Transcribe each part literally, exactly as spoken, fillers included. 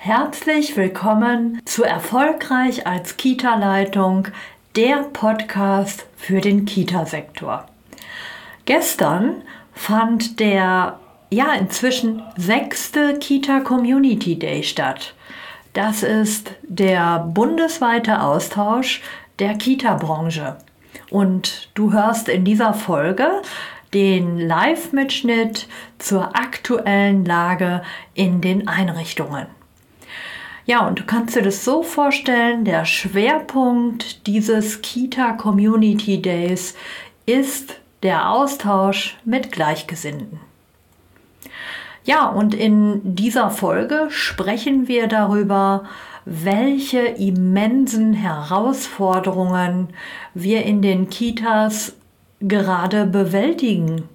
Herzlich willkommen zu Erfolgreich als Kita-Leitung, der Podcast für den Kita-Sektor. Gestern fand der ja inzwischen sechste Kita Community Day statt. Das ist der bundesweite Austausch der Kita-Branche. Und du hörst in dieser Folge den Live-Mitschnitt zur aktuellen Lage in den Einrichtungen. Ja, und du kannst dir das so vorstellen, der Schwerpunkt dieses Kita Community Days ist der Austausch mit Gleichgesinnten. Ja, und in dieser Folge sprechen wir darüber, welche immensen Herausforderungen wir in den Kitas gerade bewältigen.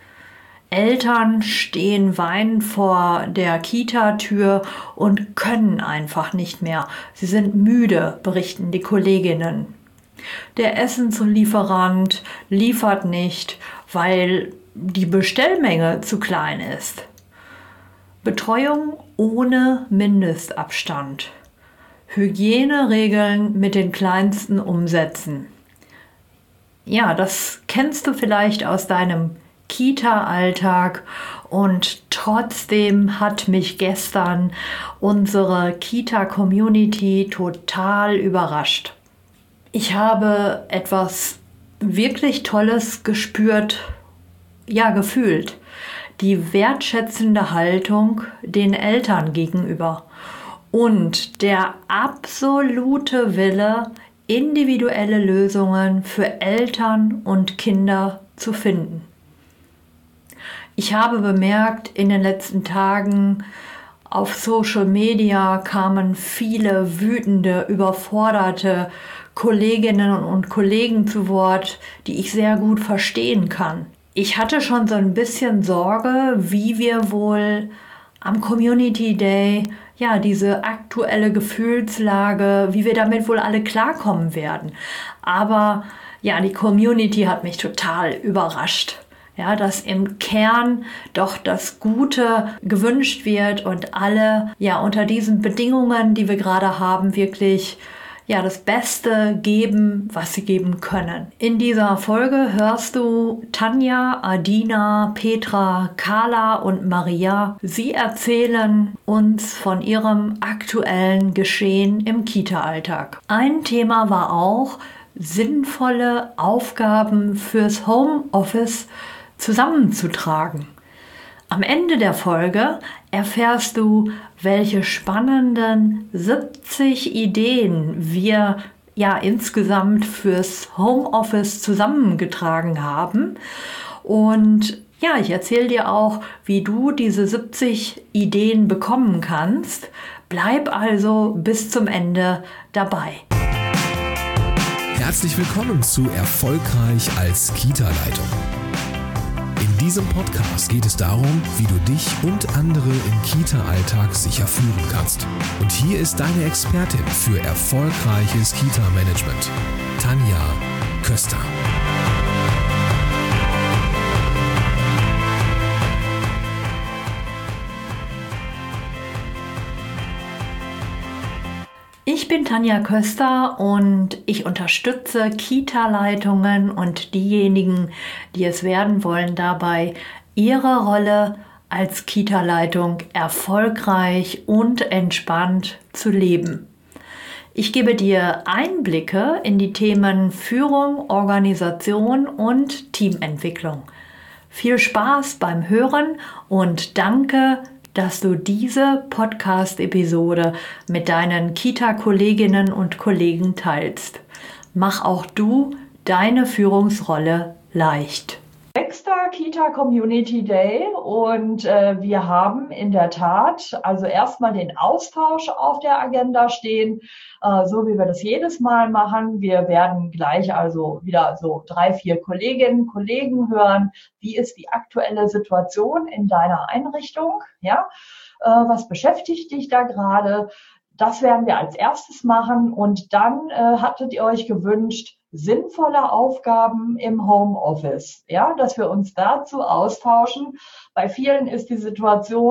Eltern stehen weinend vor der Kita-Tür und können einfach nicht mehr. Sie sind müde, berichten die Kolleginnen. Der Essenslieferant liefert nicht, weil die Bestellmenge zu klein ist. Betreuung ohne Mindestabstand. Hygieneregeln mit den Kleinsten umsetzen. Ja, das kennst du vielleicht aus deinem Kita-Alltag und trotzdem hat mich gestern unsere Kita-Community total überrascht. Ich habe etwas wirklich Tolles gespürt, ja gefühlt, die wertschätzende Haltung den Eltern gegenüber und der absolute Wille, individuelle Lösungen für Eltern und Kinder zu finden. Ich habe bemerkt, in den letzten Tagen auf Social Media kamen viele wütende, überforderte Kolleginnen und Kollegen zu Wort, die ich sehr gut verstehen kann. Ich hatte schon so ein bisschen Sorge, wie wir wohl am Community Day, ja, diese aktuelle Gefühlslage, wie wir damit wohl alle klarkommen werden. Aber ja, die Community hat mich total überrascht. Ja, dass im Kern doch das Gute gewünscht wird und alle ja unter diesen Bedingungen, die wir gerade haben, wirklich ja das Beste geben, was sie geben können. In dieser Folge hörst du Tanja, Adina, Petra, Carla und Maria. Sie erzählen uns von ihrem aktuellen Geschehen im Kita-Alltag. Ein Thema war auch sinnvolle Aufgaben fürs Homeoffice zusammenzutragen. Am Ende der Folge erfährst du, welche spannenden siebzig Ideen wir ja insgesamt fürs Homeoffice zusammengetragen haben. Und ja, ich erzähle dir auch, wie du diese siebzig Ideen bekommen kannst. Bleib also bis zum Ende dabei. Herzlich willkommen zu Erfolgreich als Kita-Leitung. In diesem Podcast geht es darum, wie du dich und andere im Kita-Alltag sicher führen kannst. Und hier ist deine Expertin für erfolgreiches Kita-Management, Tanja Köster. Ich bin Tanja Köster und ich unterstütze Kita-Leitungen und diejenigen, die es werden wollen, dabei, ihre Rolle als Kita-Leitung erfolgreich und entspannt zu leben. Ich gebe dir Einblicke in die Themen Führung, Organisation und Teamentwicklung. Viel Spaß beim Hören und danke, dass du diese Podcast-Episode mit deinen Kita-Kolleginnen und Kollegen teilst. Mach auch du deine Führungsrolle leicht. Sechster Kita Community Day und äh, wir haben in der Tat also erstmal den Austausch auf der Agenda stehen, äh, so wie wir das jedes Mal machen. Wir werden gleich also wieder so drei, vier Kolleginnen, Kollegen hören. Wie ist die aktuelle Situation in deiner Einrichtung? Ja, äh, was beschäftigt dich da gerade? Das werden wir als erstes machen und dann äh, hattet ihr euch gewünscht, sinnvolle Aufgaben im Homeoffice, ja, dass wir uns dazu austauschen. Bei vielen ist die Situation,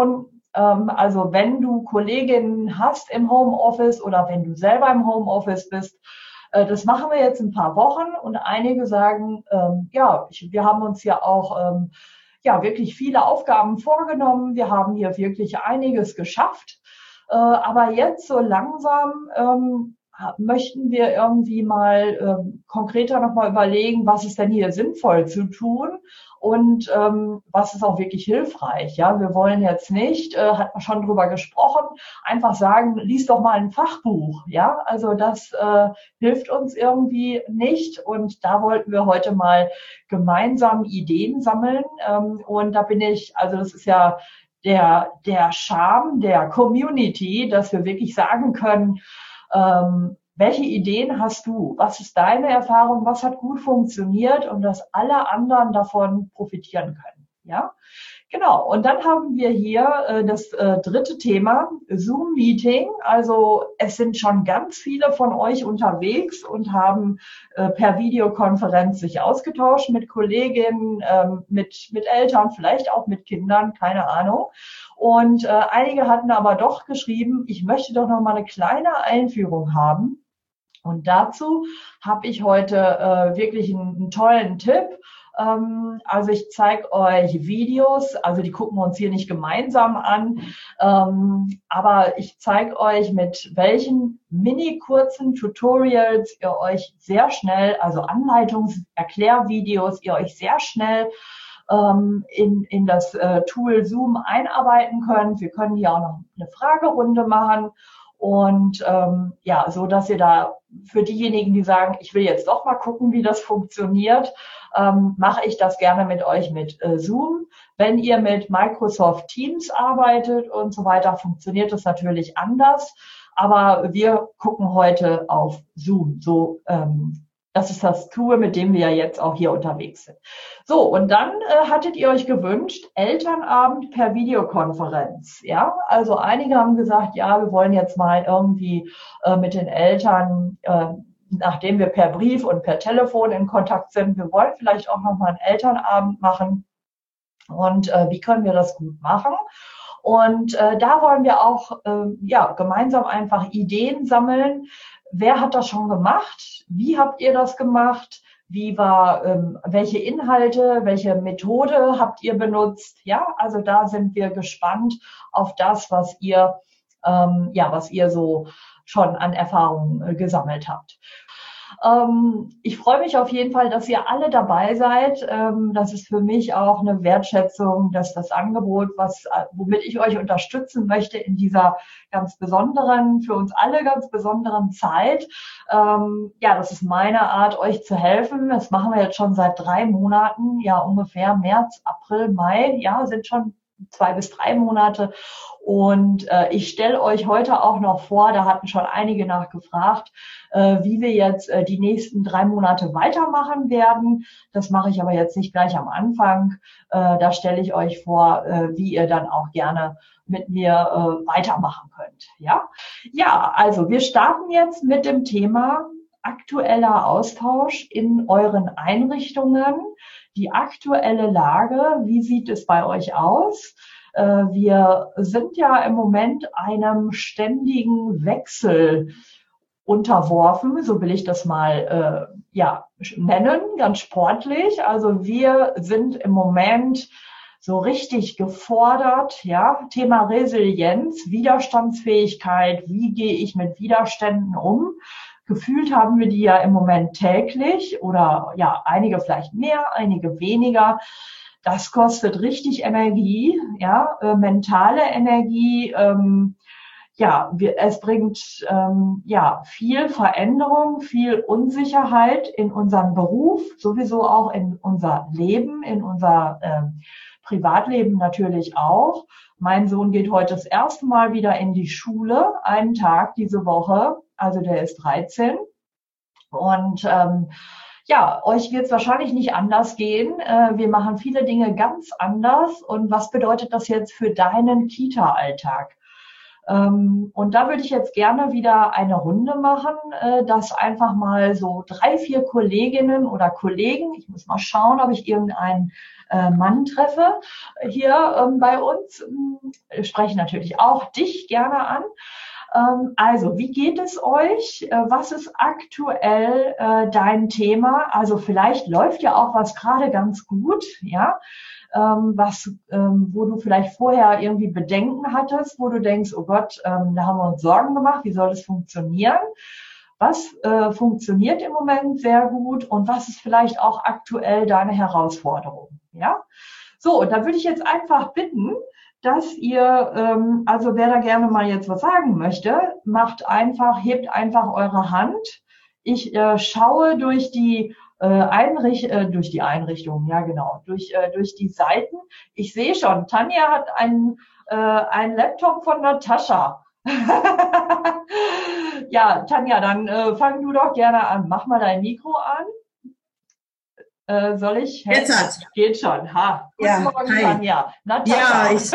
Ähm, also wenn du Kolleginnen hast im Homeoffice oder wenn du selber im Homeoffice bist, äh, das machen wir jetzt ein paar Wochen und einige sagen, ähm, ja, ich, wir haben uns ja auch ähm, ja wirklich viele Aufgaben vorgenommen, wir haben hier wirklich einiges geschafft, äh, aber jetzt so langsam ähm, möchten wir irgendwie mal ähm, konkreter nochmal überlegen, was ist denn hier sinnvoll zu tun und ähm, was ist auch wirklich hilfreich. Ja, wir wollen jetzt nicht, äh, hat man schon drüber gesprochen, einfach sagen, lies doch mal ein Fachbuch. Ja, also das äh, hilft uns irgendwie nicht und da wollten wir heute mal gemeinsam Ideen sammeln ähm, und da bin ich, also das ist ja der der Charme der Community, dass wir wirklich sagen können, Ähm, welche Ideen hast du? Was ist deine Erfahrung? Was hat gut funktioniert und dass alle anderen davon profitieren können? Ja, genau. Und dann haben wir hier äh, das äh, dritte Thema, Zoom-Meeting. Also es sind schon ganz viele von euch unterwegs und haben äh, per Videokonferenz sich ausgetauscht mit Kolleginnen, ähm, mit, mit Eltern, vielleicht auch mit Kindern, keine Ahnung. Und äh, einige hatten aber doch geschrieben, ich möchte doch noch mal eine kleine Einführung haben. Und dazu habe ich heute äh, wirklich einen, einen tollen Tipp. Ähm, also ich zeige euch Videos, also die gucken wir uns hier nicht gemeinsam an, ähm, aber ich zeige euch, mit welchen mini kurzen Tutorials ihr euch sehr schnell, also Anleitungs-, Erklärvideos, ihr euch sehr schnell in, in das äh, Tool Zoom einarbeiten könnt. Wir können hier auch noch eine Fragerunde machen und ähm, ja, so dass ihr da für diejenigen, die sagen, ich will jetzt doch mal gucken, wie das funktioniert, ähm, mache ich das gerne mit euch mit äh, Zoom. Wenn ihr mit Microsoft Teams arbeitet und so weiter, funktioniert das natürlich anders, aber wir gucken heute auf Zoom. So ähm, Das ist das Tool, mit dem wir ja jetzt auch hier unterwegs sind. So, und dann äh, hattet ihr euch gewünscht, Elternabend per Videokonferenz. Ja, also einige haben gesagt, ja, wir wollen jetzt mal irgendwie äh, mit den Eltern, äh, nachdem wir per Brief und per Telefon in Kontakt sind, wir wollen vielleicht auch noch mal einen Elternabend machen. Und äh, wie können wir das gut machen? Und äh, da wollen wir auch äh, ja gemeinsam einfach Ideen sammeln. Wer hat das schon gemacht? Wie habt ihr das gemacht? Wie war, ähm, welche Inhalte, welche Methode habt ihr benutzt? Ja, also da sind wir gespannt auf das, was ihr, ähm, ja, was ihr so schon an Erfahrungen äh, gesammelt habt. Ähm, ich freue mich auf jeden Fall, dass ihr alle dabei seid. Ähm, das ist für mich auch eine Wertschätzung, dass das Angebot, was, womit ich euch unterstützen möchte in dieser ganz besonderen, für uns alle ganz besonderen Zeit. Ähm, ja, das ist meine Art, euch zu helfen. Das machen wir jetzt schon seit drei Monaten, ja ungefähr März, April, Mai, ja, sind schon zwei bis drei Monate. Und äh, ich stelle euch heute auch noch vor, da hatten schon einige nachgefragt, äh, wie wir jetzt äh, die nächsten drei Monate weitermachen werden. Das mache ich aber jetzt nicht gleich am Anfang. Äh, da stelle ich euch vor, äh, wie ihr dann auch gerne mit mir äh, weitermachen könnt. Ja? Ja, also wir starten jetzt mit dem Thema aktueller Austausch in euren Einrichtungen. Die aktuelle Lage, wie sieht es bei euch aus? Wir sind ja im Moment einem ständigen Wechsel unterworfen, so will ich das mal äh, ja nennen, ganz sportlich. Also wir sind im Moment so richtig gefordert, ja, Thema Resilienz, Widerstandsfähigkeit, wie gehe ich mit Widerständen um? Gefühlt haben wir die ja im Moment täglich oder ja, einige vielleicht mehr, einige weniger. Das kostet richtig Energie, ja, äh, mentale Energie. Ähm, ja, wir, es bringt ähm, ja viel Veränderung, viel Unsicherheit in unseren Beruf, sowieso auch in unser Leben, in unser ähm, Privatleben natürlich auch. Mein Sohn geht heute das erste Mal wieder in die Schule, einen Tag diese Woche, also der ist dreizehn. Und ähm, ja, euch wird es wahrscheinlich nicht anders gehen. Äh, wir machen viele Dinge ganz anders. Und was bedeutet das jetzt für deinen Kita-Alltag? Ähm, und da würde ich jetzt gerne wieder eine Runde machen, äh, dass einfach mal so drei, vier Kolleginnen oder Kollegen, ich muss mal schauen, ob ich irgendeinen äh, Mann treffe, hier ähm, bei uns, äh, spreche natürlich auch dich gerne an. Ähm, also, wie geht es euch? Äh, was ist aktuell äh, dein Thema? Also vielleicht läuft ja auch was gerade ganz gut, ja? Ähm, was, ähm, wo du vielleicht vorher irgendwie Bedenken hattest, wo du denkst, oh Gott, ähm, da haben wir uns Sorgen gemacht, wie soll das funktionieren? Was äh, funktioniert im Moment sehr gut und was ist vielleicht auch aktuell deine Herausforderung? Ja, so, und da würde ich jetzt einfach bitten, dass ihr, ähm, also wer da gerne mal jetzt was sagen möchte, macht einfach, hebt einfach eure Hand. Ich äh, schaue durch die äh, Einricht äh, durch die Einrichtung, ja genau, durch äh, durch die Seiten. Ich sehe schon, Tanja hat einen äh, einen Laptop von Natascha. Ja, Tanja, dann äh, fang du doch gerne an. Mach mal dein Mikro an. Äh, soll ich? Jetzt hat. Geht schon. Ha. Guten Ja, Morgen, hi. Tanja. Natascha. Ja, ich,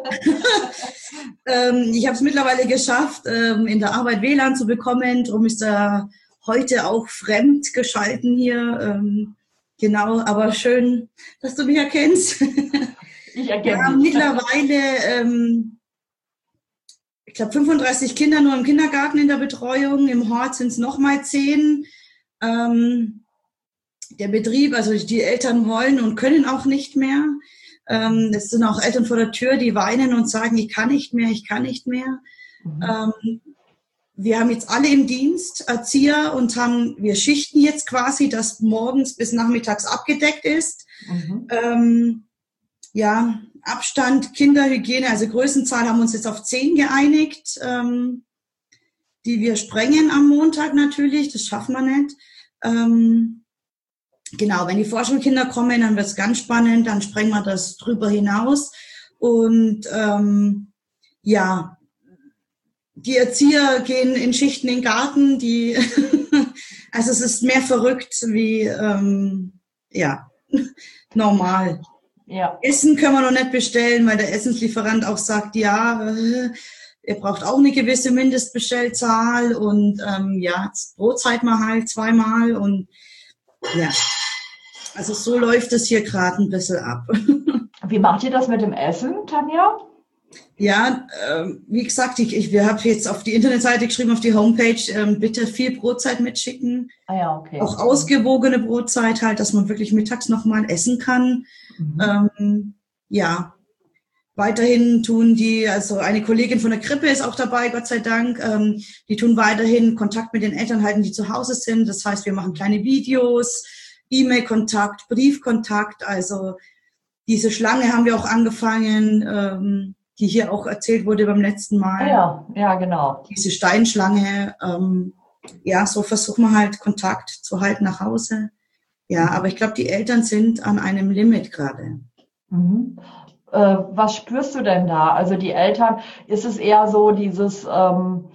ähm, ich habe es mittlerweile geschafft, ähm, in der Arbeit W L A N zu bekommen. Darum ist er heute auch fremd geschalten hier. Ähm, genau, aber schön, dass du mich erkennst. Ich erkenne Wir haben dich. mittlerweile, ähm, ich glaube, fünfunddreißig Kinder nur im Kindergarten in der Betreuung. Im Hort sind es nochmal zehn. Ähm, Der Betrieb, also die Eltern wollen und können auch nicht mehr. Ähm, es sind auch Eltern vor der Tür, die weinen und sagen, ich kann nicht mehr, ich kann nicht mehr. Mhm. Ähm, wir haben jetzt alle im Dienst, Erzieher, und haben, wir schichten jetzt quasi, dass morgens bis nachmittags abgedeckt ist. Mhm. Ähm, ja, Abstand, Kinderhygiene, also Größenzahl haben wir uns jetzt auf zehn geeinigt, ähm, die wir sprengen am Montag natürlich, das schaffen wir nicht. Ähm, Genau, wenn die Vorschulkinder kommen, dann wird es ganz spannend, dann sprengen wir das drüber hinaus. Und ähm, ja, die Erzieher gehen in Schichten in den Garten, die also es ist mehr verrückt wie ähm, ja normal. Ja. Essen können wir noch nicht bestellen, weil der Essenslieferant auch sagt, ja, äh, ihr braucht auch eine gewisse Mindestbestellzahl und ähm, ja, Brotzeit mal halt zweimal und ja. Also so läuft es hier gerade ein bisschen ab. Wie macht ihr das mit dem Essen, Tanja? Ja, äh, wie gesagt, ich, ich wir haben jetzt auf die Internetseite geschrieben, auf die Homepage, ähm, bitte viel Brotzeit mitschicken. Ah ja, okay. Auch ausgewogene Brotzeit halt, dass man wirklich mittags nochmal essen kann. Mhm. Ähm, ja, weiterhin tun die, also eine Kollegin von der Krippe ist auch dabei, Gott sei Dank. Ähm, die tun weiterhin Kontakt mit den Eltern halten, die zu Hause sind. Das heißt, wir machen kleine Videos, E-Mail-Kontakt, Briefkontakt, also diese Schlange haben wir auch angefangen, ähm, die hier auch erzählt wurde beim letzten Mal. Ja, ja, genau. Diese Steinschlange, ähm, ja, so versuchen wir halt Kontakt zu halten nach Hause. Ja, aber ich glaube, die Eltern sind an einem Limit gerade. Mhm. Äh, was spürst du denn da? Also die Eltern, ist es eher so dieses... Ähm,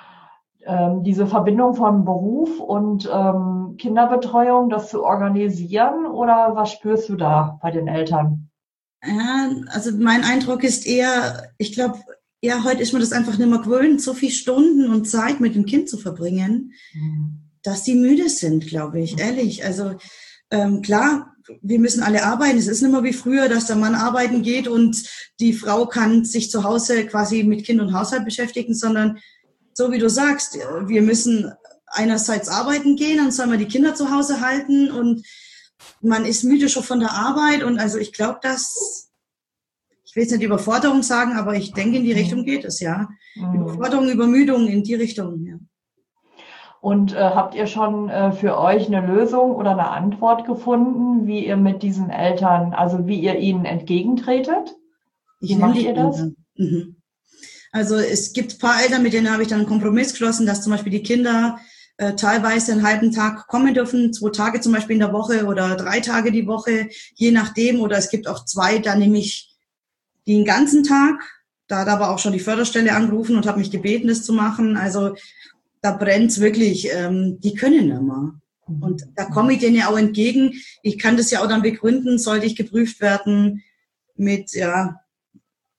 diese Verbindung von Beruf und ähm, Kinderbetreuung, das zu organisieren, oder was spürst du da bei den Eltern? Ja, also mein Eindruck ist eher, ich glaube, ja, heute ist man das einfach nicht mehr gewöhnt, so viele Stunden und Zeit mit dem Kind zu verbringen, mhm. dass die müde sind, glaube ich, mhm. ehrlich. Also ähm, klar, wir müssen alle arbeiten. Es ist nicht mehr wie früher, dass der Mann arbeiten geht und die Frau kann sich zu Hause quasi mit Kind und Haushalt beschäftigen, sondern so wie du sagst, wir müssen einerseits arbeiten gehen, dann soll man die Kinder zu Hause halten und man ist müde schon von der Arbeit und also ich glaube, dass, ich will jetzt nicht Überforderung sagen, aber ich denke, in die Richtung geht es, ja. Mhm. Überforderung, Übermüdung, in die Richtung, ja. Und äh, habt ihr schon äh, für euch eine Lösung oder eine Antwort gefunden, wie ihr mit diesen Eltern, also wie ihr ihnen entgegentretet? Wie macht ihr das? Mhm. Also es gibt ein paar Eltern, mit denen habe ich dann einen Kompromiss geschlossen, dass zum Beispiel die Kinder äh, teilweise einen halben Tag kommen dürfen, zwei Tage zum Beispiel in der Woche oder drei Tage die Woche, je nachdem. Oder es gibt auch zwei, da nehme ich den ganzen Tag. Da hat aber auch schon die Förderstelle angerufen und hat mich gebeten, das zu machen. Also da brennt's wirklich. Ähm, die können immer. Und da komme ich denen ja auch entgegen. Ich kann das ja auch dann begründen, sollte ich geprüft werden mit, ja,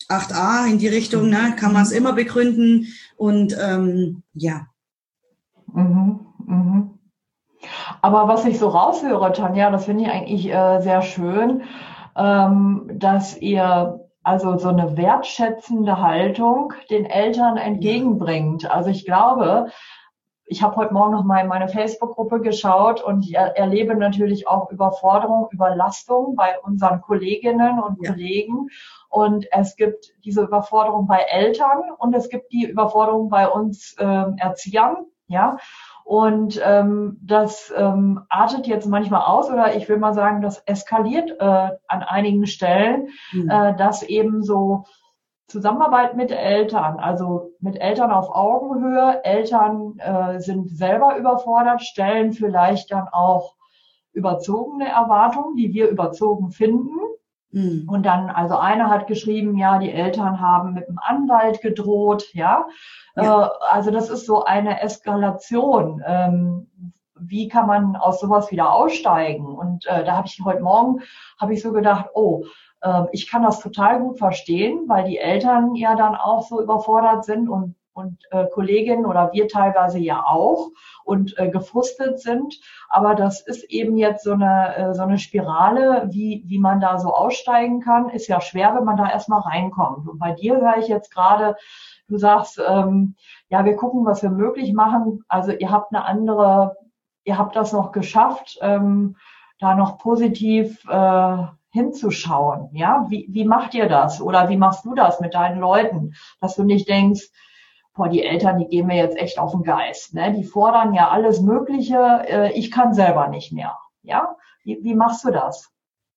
acht a in die Richtung, ne, kann man es immer begründen. Und ähm, ja. Mhm, mhm. Aber was ich so raushöre, Tanja, das finde ich eigentlich äh, sehr schön, ähm, dass ihr also so eine wertschätzende Haltung den Eltern entgegenbringt. Also ich glaube, ich habe heute Morgen noch mal in meine Facebook-Gruppe geschaut und ich er, erlebe natürlich auch Überforderung, Überlastung bei unseren Kolleginnen und ja. Kollegen. Und es gibt diese Überforderung bei Eltern und es gibt die Überforderung bei uns äh, Erziehern, ja. Und ähm, das ähm, artet jetzt manchmal aus, oder ich will mal sagen, das eskaliert äh, an einigen Stellen, mhm. äh, dass eben so Zusammenarbeit mit Eltern, also mit Eltern auf Augenhöhe. Eltern äh, sind selber überfordert, stellen vielleicht dann auch überzogene Erwartungen, die wir überzogen finden. Mhm. Und dann, also eine hat geschrieben, ja, die Eltern haben mit dem Anwalt gedroht, ja. ja. Äh, also das ist so eine Eskalation. Ähm, wie kann man aus sowas wieder aussteigen? Und äh, da habe ich heute Morgen, habe ich so gedacht, oh, äh, ich kann das total gut verstehen, weil die Eltern ja dann auch so überfordert sind und und äh, Kolleginnen oder wir teilweise ja auch und äh, gefrustet sind. Aber das ist eben jetzt so eine äh, so eine Spirale, wie wie man da so aussteigen kann, ist ja schwer, wenn man da erstmal reinkommt. Und bei dir höre ich jetzt gerade, du sagst, ähm, ja, wir gucken, was wir möglich machen. Also ihr habt eine andere, ihr habt das noch geschafft, ähm, da noch positiv äh, hinzuschauen. Ja, wie wie macht ihr das? Oder wie machst du das mit deinen Leuten, dass du nicht denkst, boah, die Eltern, die gehen mir jetzt echt auf den Geist, ne? Die fordern ja alles Mögliche, äh, ich kann selber nicht mehr, ja? Wie, wie machst du das?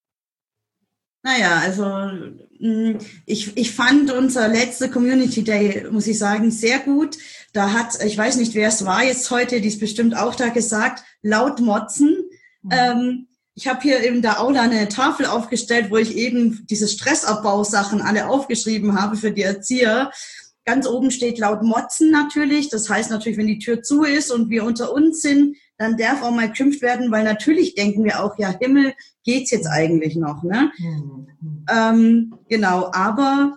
Naja, also ich, ich fand unser letzter Community Day, muss ich sagen, sehr gut. Da hat, ich weiß nicht, wer es war jetzt heute, die ist bestimmt auch da gesagt, laut motzen. Mhm. Ähm, ich habe hier in der Aula eine Tafel aufgestellt, wo ich eben diese Stressabbausachen alle aufgeschrieben habe für die Erzieher. Ganz oben steht laut motzen natürlich. Das heißt natürlich, wenn die Tür zu ist und wir unter uns sind, dann darf auch mal geschimpft werden, weil natürlich denken wir auch, ja, Himmel, geht's jetzt eigentlich noch, ne? Mhm. Ähm, genau, aber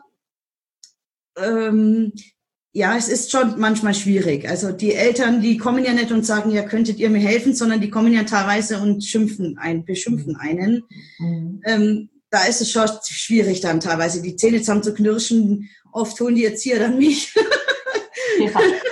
ähm, ja, es ist schon manchmal schwierig. Also die Eltern, die kommen ja nicht und sagen, ja, könntet ihr mir helfen, sondern die kommen ja teilweise und schimpfen ein, beschimpfen einen. Mhm. Ähm, da ist es schon schwierig dann teilweise, die Zähne zusammen zu knirschen. Oft holen die Erzieher dann mich. Ja.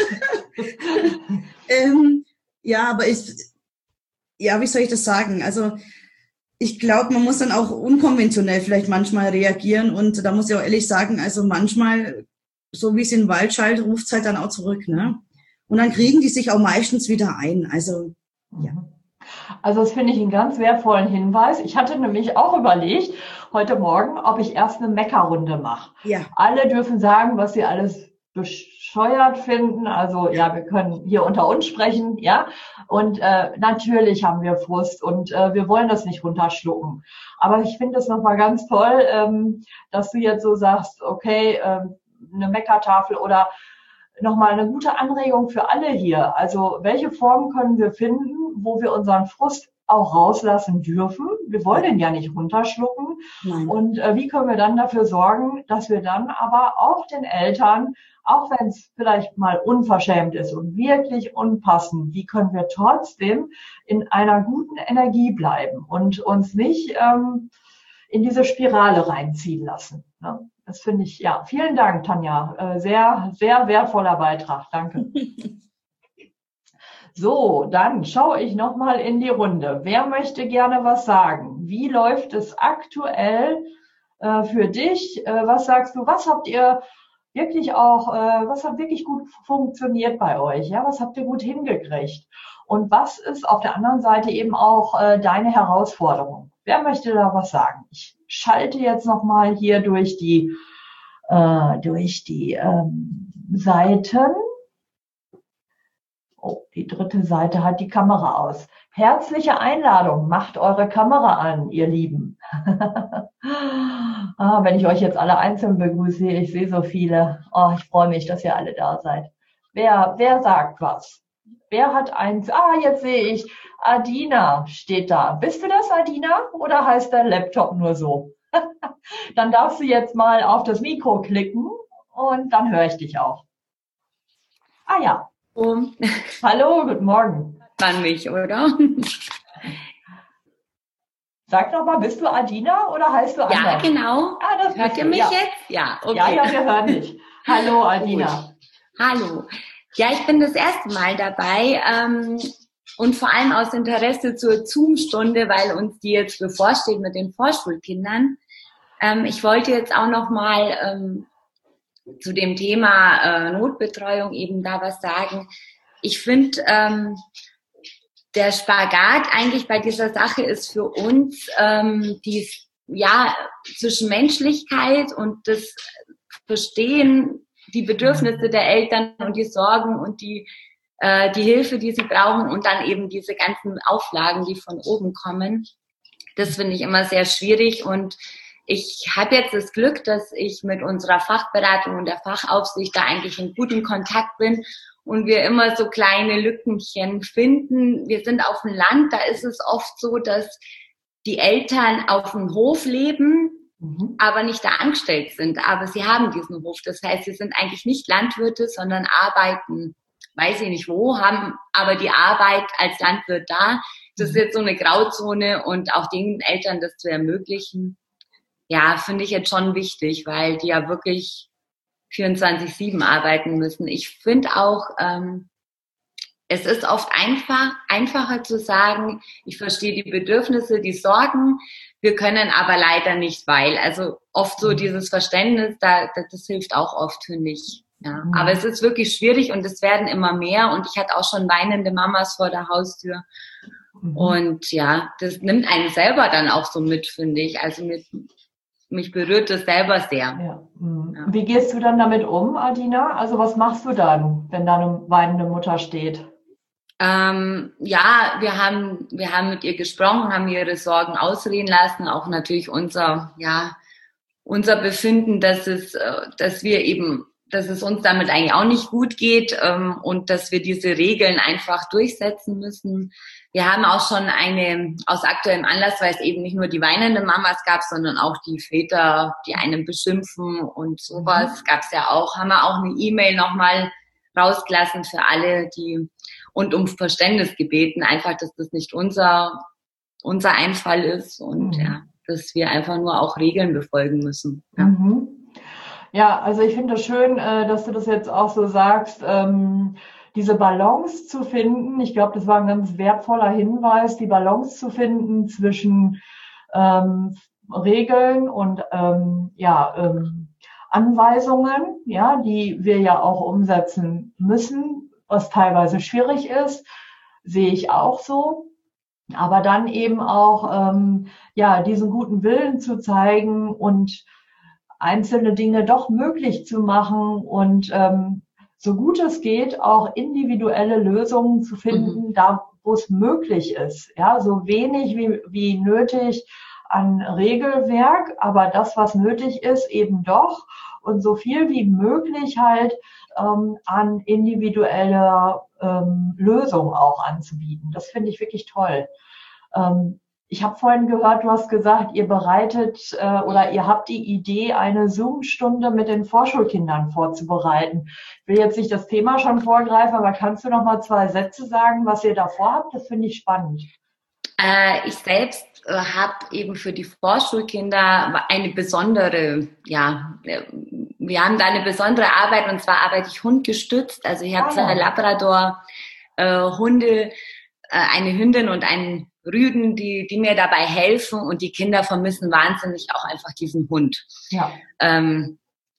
ähm, ja, aber ich, ja, wie soll ich das sagen? Also ich glaube, man muss dann auch unkonventionell vielleicht manchmal reagieren und da muss ich auch ehrlich sagen, also manchmal, so wie es in den Wald schallt, ruft es halt dann auch zurück, ne? Und dann kriegen die sich auch meistens wieder ein. Also, ja. Also das finde ich einen ganz wertvollen Hinweis. Ich hatte nämlich auch überlegt, heute Morgen, ob ich erst eine Meckerrunde mache. Ja. Alle dürfen sagen, was sie alles bescheuert finden. Also ja, wir können hier unter uns sprechen, ja. Und äh, natürlich haben wir Frust und äh, wir wollen das nicht runterschlucken. Aber ich finde es nochmal ganz toll, ähm, dass du jetzt so sagst, okay, ähm, eine Meckertafel oder nochmal eine gute Anregung für alle hier. Also welche Formen können wir finden, wo wir unseren Frust auch rauslassen dürfen? Wir wollen den ja nicht runterschlucken. Nein. Und äh, wie können wir dann dafür sorgen, dass wir dann aber auch den Eltern, auch wenn es vielleicht mal unverschämt ist und wirklich unpassend, wie können wir trotzdem in einer guten Energie bleiben und uns nicht ähm, in diese Spirale reinziehen lassen, ne? Das finde ich, ja, vielen Dank, Tanja. Sehr, sehr wertvoller Beitrag. Danke. So, dann schaue ich nochmal in die Runde. Wer möchte gerne was sagen? Wie läuft es aktuell äh, für dich? Äh, was sagst du? Was habt ihr wirklich auch, äh, was hat wirklich gut funktioniert bei euch? Ja, was habt ihr gut hingekriegt? Und was ist auf der anderen Seite eben auch äh, deine Herausforderung? Wer möchte da was sagen? Ich schalte jetzt nochmal hier durch die, äh, durch die ähm, Seiten. Oh, die dritte Seite hat die Kamera aus. Herzliche Einladung, macht eure Kamera an, ihr Lieben. ah, wenn ich euch jetzt alle einzeln begrüße, ich sehe so viele. Oh, ich freue mich, dass ihr alle da seid. Wer, wer sagt was? Wer hat eins? Ah, jetzt sehe ich, Adina steht da. Bist du das, Adina? Oder heißt der Laptop nur so? Dann darfst du jetzt mal auf das Mikro klicken und dann höre ich dich auch. Ah ja. Um. Hallo, guten Morgen. An mich, oder? Sag doch mal, bist du Adina oder heißt du anders? Ja, genau. Ah, das Hört ihr mich ja. jetzt? Ja, okay. Ja, ja, wir hören dich. Hallo, Adina. Gut. Hallo. Ja, ich bin das erste Mal dabei ähm, und vor allem aus Interesse zur Zoom-Stunde, weil uns die jetzt bevorsteht mit den Vorschulkindern. Ähm, ich wollte jetzt auch noch mal ähm, zu dem Thema äh, Notbetreuung eben da was sagen. Ich finde, ähm, der Spagat eigentlich bei dieser Sache ist für uns ähm, die, ja, zwischen Menschlichkeit und das Verstehen, die Bedürfnisse der Eltern und die Sorgen und die, äh, die Hilfe, die sie brauchen und dann eben diese ganzen Auflagen, die von oben kommen. Das finde ich immer sehr schwierig und ich habe jetzt das Glück, dass ich mit unserer Fachberatung und der Fachaufsicht da eigentlich in gutem Kontakt bin und wir immer so kleine Lückenchen finden. Wir sind auf dem Land, da ist es oft so, dass die Eltern auf dem Hof leben, mhm. aber nicht da angestellt sind. Aber sie haben diesen Hof. Das heißt, sie sind eigentlich nicht Landwirte, sondern arbeiten, weiß ich nicht wo, haben aber die Arbeit als Landwirt da. Das ist jetzt so eine Grauzone und auch den Eltern das zu ermöglichen, ja, finde ich jetzt schon wichtig, weil die ja wirklich vierundzwanzig sieben arbeiten müssen. Ich finde auch, ähm, es ist oft einfach, einfacher zu sagen, ich verstehe die Bedürfnisse, die Sorgen, wir können aber leider nicht, weil, also oft so dieses Verständnis, da, das hilft auch oft, finde ich. Ja. Mhm. Aber es ist wirklich schwierig und es werden immer mehr und ich hatte auch schon weinende Mamas vor der Haustür. Mhm. Und ja, das nimmt einen selber dann auch so mit, finde ich. Also mit Mich berührt das selber sehr. Ja. Ja. Wie gehst du dann damit um, Adina? Also was machst du dann, wenn da eine weinende Mutter steht? Ähm, ja, wir haben, wir haben mit ihr gesprochen, haben ihre Sorgen ausreden lassen, auch natürlich unser, ja, unser Befinden, dass es, dass wir eben, dass es uns damit eigentlich auch nicht gut geht ähm, und dass wir diese Regeln einfach durchsetzen müssen. Wir haben auch schon eine, aus aktuellem Anlass, weil es eben nicht nur die weinenden Mamas gab, sondern auch die Väter, die einen beschimpfen und sowas, mhm. gab es ja auch, haben wir auch eine E-Mail nochmal rausgelassen für alle, die und um Verständnis gebeten, einfach, dass das nicht unser, unser Einfall ist und mhm. ja, dass wir einfach nur auch Regeln befolgen müssen. Ja. Mhm. Ja, also ich finde es schön, dass du das jetzt auch so sagst, ähm, diese Balance zu finden. Ich glaube, das war ein ganz wertvoller Hinweis, die Balance zu finden zwischen ähm, Regeln und ähm, ja, ähm, Anweisungen, ja, die wir ja auch umsetzen müssen, was teilweise schwierig ist, sehe ich auch so. Aber dann eben auch ähm, ja diesen guten Willen zu zeigen und einzelne Dinge doch möglich zu machen und ähm, so gut es geht, auch individuelle Lösungen zu finden, mhm. da wo es möglich ist. Ja, so wenig wie, wie nötig an Regelwerk, aber das, was nötig ist, eben doch und so viel wie möglich halt ähm, an individueller ähm, Lösung auch anzubieten. Das finde ich wirklich toll. Ähm, Ich habe vorhin gehört, du hast gesagt, ihr bereitet äh, oder ihr habt die Idee, eine Zoom-Stunde mit den Vorschulkindern vorzubereiten. Ich will jetzt nicht das Thema schon vorgreifen, aber kannst du noch mal zwei Sätze sagen, was ihr da vorhabt? Das finde ich spannend. Äh, ich selbst äh, habe eben für die Vorschulkinder eine besondere, ja, wir haben da eine besondere Arbeit und zwar arbeite ich hundgestützt. Also ich habe ah, zwei Labrador-Hunde, äh, eine Hündin und einen Rüden, die, die mir dabei helfen und die Kinder vermissen wahnsinnig auch einfach diesen Hund. Ja. Ähm,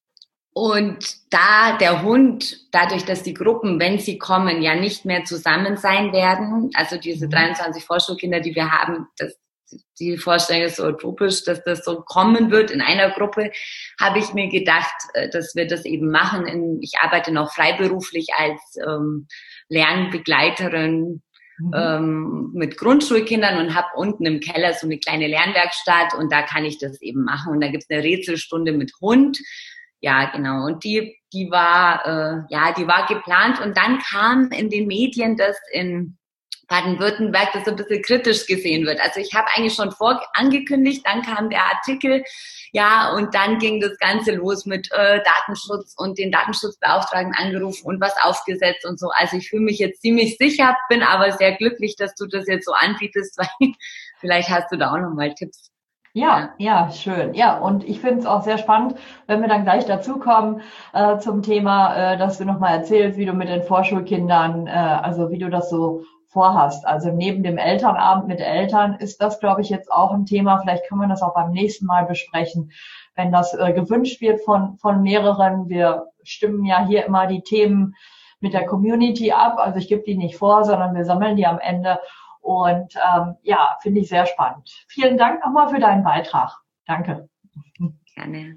und da der Hund, dadurch, dass die Gruppen, wenn sie kommen, ja nicht mehr zusammen sein werden, also diese mhm. dreiundzwanzig Vorschulkinder, die wir haben, das, die Vorstellung ist so utopisch, dass das so kommen wird in einer Gruppe, habe ich mir gedacht, dass wir das eben machen. In, ich arbeite noch freiberuflich als ähm, Lernbegleiterin Mhm. Ähm, mit Grundschulkindern und habe unten im Keller so eine kleine Lernwerkstatt und da kann ich das eben machen und da gibt's eine Rätselstunde mit Hund, ja genau und die die war äh, ja die war geplant und dann kam in den Medien, dass in Baden-Württemberg das so ein bisschen kritisch gesehen wird. Also ich habe eigentlich schon vor angekündigt, dann kam der Artikel, ja, und dann ging das Ganze los mit äh, Datenschutz und den Datenschutzbeauftragten angerufen und was aufgesetzt und so. Also ich fühle mich jetzt ziemlich sicher, bin aber sehr glücklich, dass du das jetzt so anbietest, weil vielleicht hast du da auch nochmal Tipps. Ja, ja, schön. Ja, und ich finde es auch sehr spannend, wenn wir dann gleich dazukommen äh, zum Thema, äh, dass du nochmal erzählst, wie du mit den Vorschulkindern, äh, also wie du das so vorhast. Also neben dem Elternabend mit Eltern ist das, glaube ich, jetzt auch ein Thema. Vielleicht können wir das auch beim nächsten Mal besprechen, wenn das äh, gewünscht wird von von mehreren. Wir stimmen ja hier immer die Themen mit der Community ab. Also ich gebe die nicht vor, sondern wir sammeln die am Ende. Und ähm, ja, finde ich sehr spannend. Vielen Dank nochmal für deinen Beitrag. Danke. Gerne.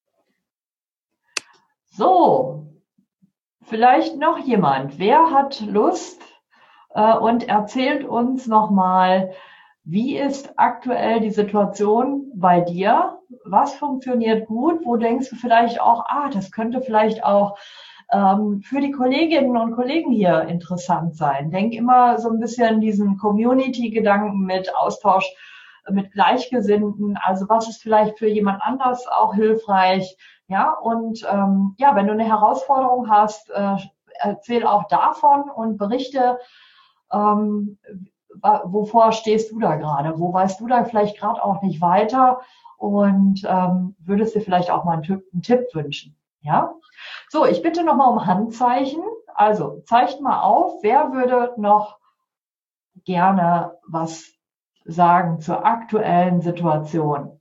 So, vielleicht noch jemand. Wer hat Lust äh, und erzählt uns nochmal, wie ist aktuell die Situation bei dir? Was funktioniert gut? Wo denkst du vielleicht auch, ah, das könnte vielleicht auch ähm, für die Kolleginnen und Kollegen hier interessant sein? Denk immer so ein bisschen diesen Community-Gedanken mit Austausch mit Gleichgesinnten. Also was ist vielleicht für jemand anders auch hilfreich? Ja, und ähm, ja, wenn du eine Herausforderung hast, äh, erzähl auch davon und berichte, ähm, wovor stehst du da gerade? Wo weißt du da vielleicht gerade auch nicht weiter? Und ähm, würdest dir vielleicht auch mal einen Tipp, einen Tipp wünschen? Ja? So, ich bitte nochmal um Handzeichen. Also, zeigt mal auf, wer würde noch gerne was sagen zur aktuellen Situation?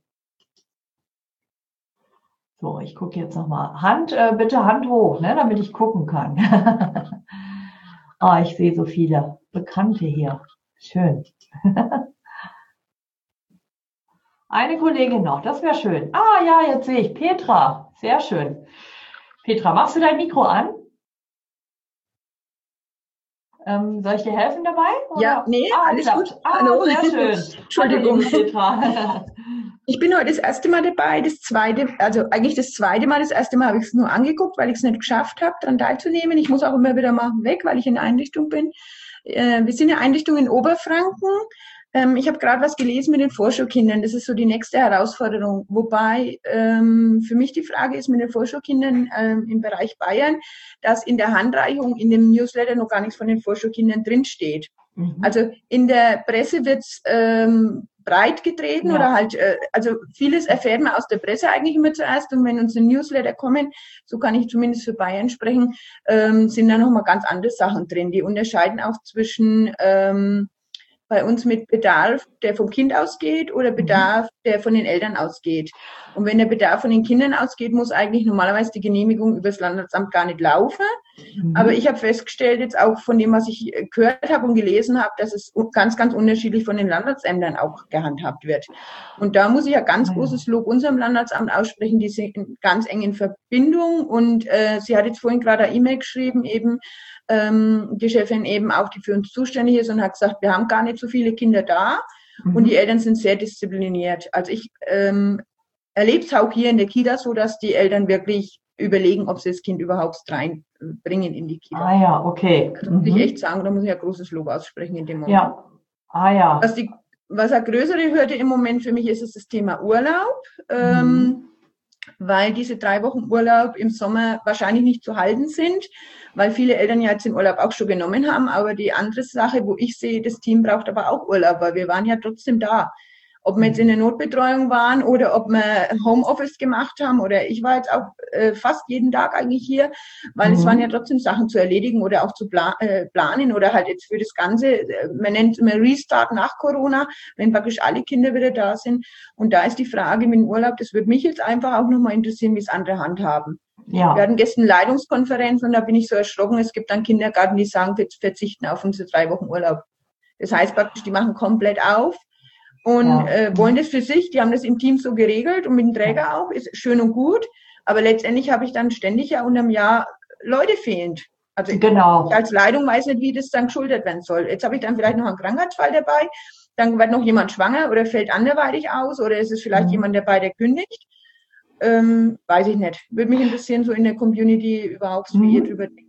So, ich gucke jetzt nochmal. Hand, äh, bitte Hand hoch, ne, damit ich gucken kann. Ah, ich sehe so viele Bekannte hier. Schön. Eine Kollegin noch, das wäre schön. Ah ja, jetzt sehe ich Petra. Sehr schön. Petra, machst du dein Mikro an? Ähm, soll ich dir helfen dabei? Oder? Ja, nee, ah, alles klappt. gut. Ah, Hallo. Sehr schön. Entschuldigung. Hallo, Petra. Ich bin heute das erste Mal dabei, das zweite, also eigentlich das zweite Mal, das erste Mal habe ich es nur angeguckt, weil ich es nicht geschafft habe, daran teilzunehmen. Ich muss auch immer wieder mal weg, weil ich in der Einrichtung bin. Äh, wir sind eine Einrichtung in Oberfranken. Ähm, ich habe gerade was gelesen mit den Vorschulkindern. Das ist so die nächste Herausforderung. Wobei ähm, für mich die Frage ist mit den Vorschulkindern ähm, im Bereich Bayern, dass in der Handreichung in dem Newsletter noch gar nichts von den Vorschulkindern drinsteht. Mhm. Also in der Presse wird es ähm, breit getreten, ja, oder halt, äh, also vieles erfährt man aus der Presse eigentlich immer zuerst, und wenn unsere Newsletter kommen, so kann ich zumindest für Bayern sprechen, ähm, sind da nochmal ganz andere Sachen drin. Die unterscheiden auch zwischen ähm, bei uns mit Bedarf, der vom Kind ausgeht, oder Bedarf, der von den Eltern ausgeht. Und wenn der Bedarf von den Kindern ausgeht, muss eigentlich normalerweise die Genehmigung über das Landratsamt gar nicht laufen. Mhm. Aber ich habe festgestellt, jetzt auch von dem, was ich gehört habe und gelesen habe, dass es ganz, ganz unterschiedlich von den Landratsämtern auch gehandhabt wird. Und da muss ich ja ganz großes Lob unserem Landratsamt aussprechen, die sind ganz eng in Verbindung. Und äh, sie hat jetzt vorhin gerade eine E-Mail geschrieben, eben, Ähm, die Chefin eben auch, die für uns zuständig ist, und hat gesagt, wir haben gar nicht so viele Kinder da, mhm, und die Eltern sind sehr diszipliniert. Also ich ähm, erlebe es auch hier in der Kita so, dass die Eltern wirklich überlegen, ob sie das Kind überhaupt reinbringen in die Kita. Ah ja, okay. Das muss ich echt sagen, da muss ich ja großes Lob aussprechen in dem Moment. Ja, ah ja. Was, die, was eine größere Hürde im Moment für mich ist, ist das Thema Urlaub. Ähm, Mhm. weil diese drei Wochen Urlaub im Sommer wahrscheinlich nicht zu halten sind, weil viele Eltern ja jetzt den Urlaub auch schon genommen haben. Aber die andere Sache, wo ich sehe, das Team braucht aber auch Urlaub, weil wir waren ja trotzdem da. Ob wir jetzt in der Notbetreuung waren oder ob wir Homeoffice gemacht haben, oder ich war jetzt auch äh, fast jeden Tag eigentlich hier, weil mhm. es waren ja trotzdem Sachen zu erledigen oder auch zu pla- äh, planen oder halt jetzt für das Ganze, äh, man nennt es immer Restart nach Corona, wenn praktisch alle Kinder wieder da sind. Und da ist die Frage mit dem Urlaub, das würde mich jetzt einfach auch nochmal interessieren, wie es andere handhaben. Ja. Wir hatten gestern Leitungskonferenz und da bin ich so erschrocken, es gibt dann Kindergarten, die sagen, wir verzichten auf unsere drei Wochen Urlaub. Das heißt praktisch, die machen komplett auf. Und ja. äh, wollen das für sich, die haben das im Team so geregelt und mit dem Träger auch, ist schön und gut. Aber letztendlich habe ich dann ständig ja unterm Jahr Leute fehlend. Also genau. Ich als Leitung weiß nicht, wie das dann geschultert werden soll. Jetzt habe ich dann vielleicht noch einen Krankheitsfall dabei, dann wird noch jemand schwanger oder fällt anderweitig aus, oder ist es vielleicht mhm. jemand dabei, der kündigt. Ähm, weiß ich nicht. Würde mich interessieren, so in der Community überhaupt, wie mhm. ihr drüber denkt.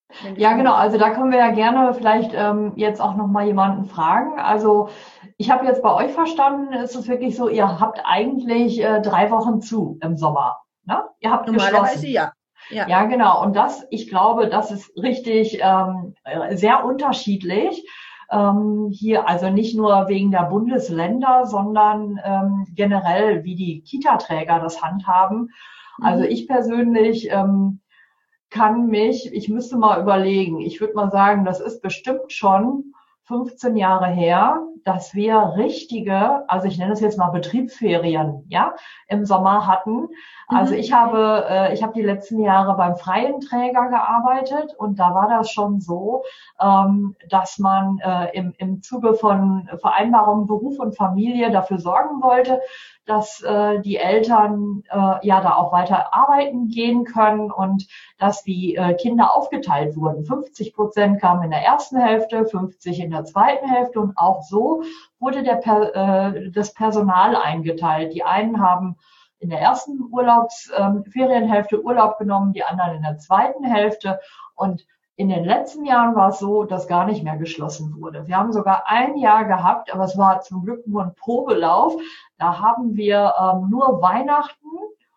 Ja, genau. Also da können wir ja gerne vielleicht ähm, jetzt auch noch mal jemanden fragen. Also ich habe jetzt bei euch verstanden, ist es wirklich so, ihr habt eigentlich äh, drei Wochen zu im Sommer. Ne? Ihr habt Normalerweise geschlossen. ja. Ja. Ja, genau. Und das, ich glaube, das ist richtig ähm, sehr unterschiedlich. Ähm, hier, also nicht nur wegen der Bundesländer, sondern ähm, generell, wie die Kita-Träger das handhaben. Also Mhm. ich persönlich ähm, kann mich, ich müsste mal überlegen, ich würde mal sagen, das ist bestimmt schon fünfzehn Jahre her, dass wir richtige, also ich nenne es jetzt mal Betriebsferien, ja, im Sommer hatten. Also Mhm. ich habe, äh, ich habe die letzten Jahre beim freien Träger gearbeitet und da war das schon so, ähm, dass man äh, im, im Zuge von Vereinbarung Beruf und Familie dafür sorgen wollte, dass äh, die Eltern äh, ja da auch weiter arbeiten gehen können und dass die äh, Kinder aufgeteilt wurden. fünfzig Prozent kamen in der ersten Hälfte, fünfzig in der zweiten Hälfte und auch so wurde der per, äh, das Personal eingeteilt. Die einen haben in der ersten Urlaubs, ähm, Ferienhälfte Urlaub genommen, die anderen in der zweiten Hälfte. Und in den letzten Jahren war es so, dass gar nicht mehr geschlossen wurde. Wir haben sogar ein Jahr gehabt, aber es war zum Glück nur ein Probelauf. Da haben wir ähm, nur Weihnachten